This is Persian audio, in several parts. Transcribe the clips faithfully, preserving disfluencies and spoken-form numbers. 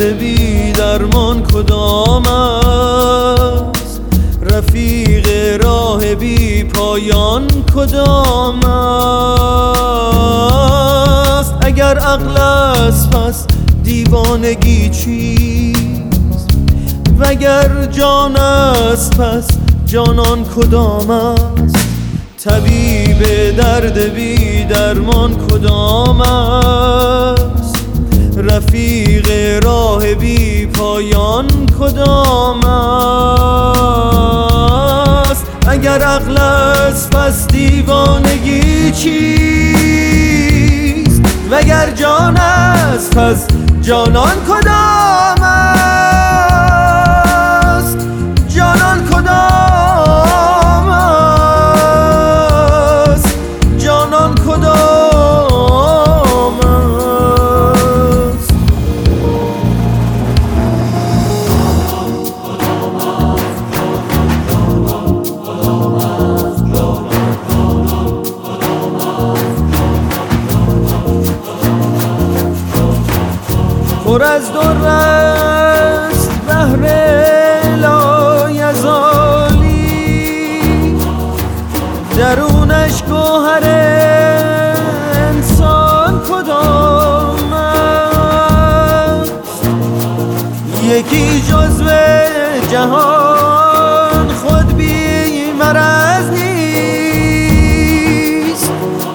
بی درمان کدام است؟ رفیق راه بی پایان کدام است؟ اگر عقل است پس دیوانگی چیست؟ وگر جان است پس جانان کدام است؟ طبیب درد بی درمان کدام است؟ رفیق راه بی پایان کدام است؟ اگر عقل است پس دیوانگی چیست؟ وگر جان است پس جانان کدام است؟ جانان کدام است؟ جانان کدام است؟ پر از در است بحر لایزالی، درونش گوهر انسان کدام است؟ یکی جزو جهان خود بی مرض نیست،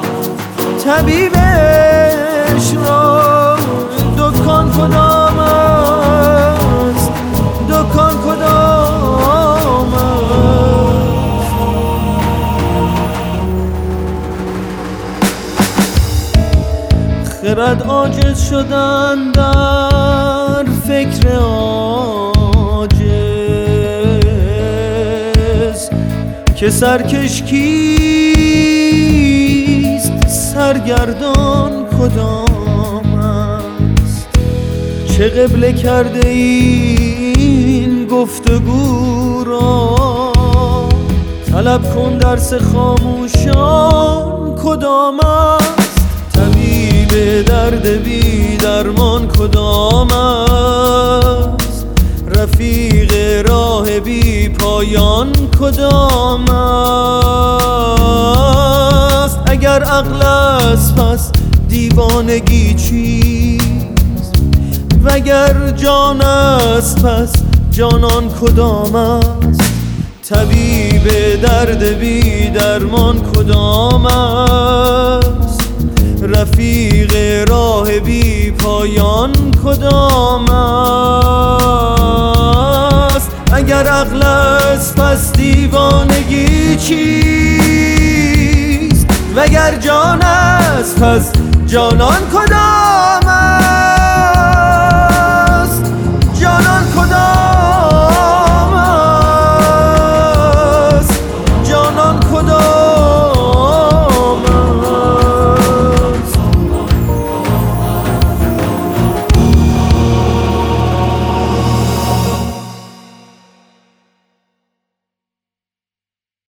طبیبش را دکان کدام است؟ دکان کدام است؟ خرد عاجز شدن در فکر عاجز که سرکش کیست؟ سرگردان کدام است؟ چه قبله کرده این گفتگو را؟ طلب کن درس خاموشان کدام است؟ طبیب درد بی درمان کدام است؟ رفیق راه بی پایان کدام است؟ اگر عقل است پس دیوانگی چیست؟ وگر جان است پس جانان کدام است؟ طبیب درد بی درمان کدام است؟ رفیق راه بی پایان کدام است؟ اگر عقل است پس دیوانگی چیست؟ وگر جان است پس جانان کدام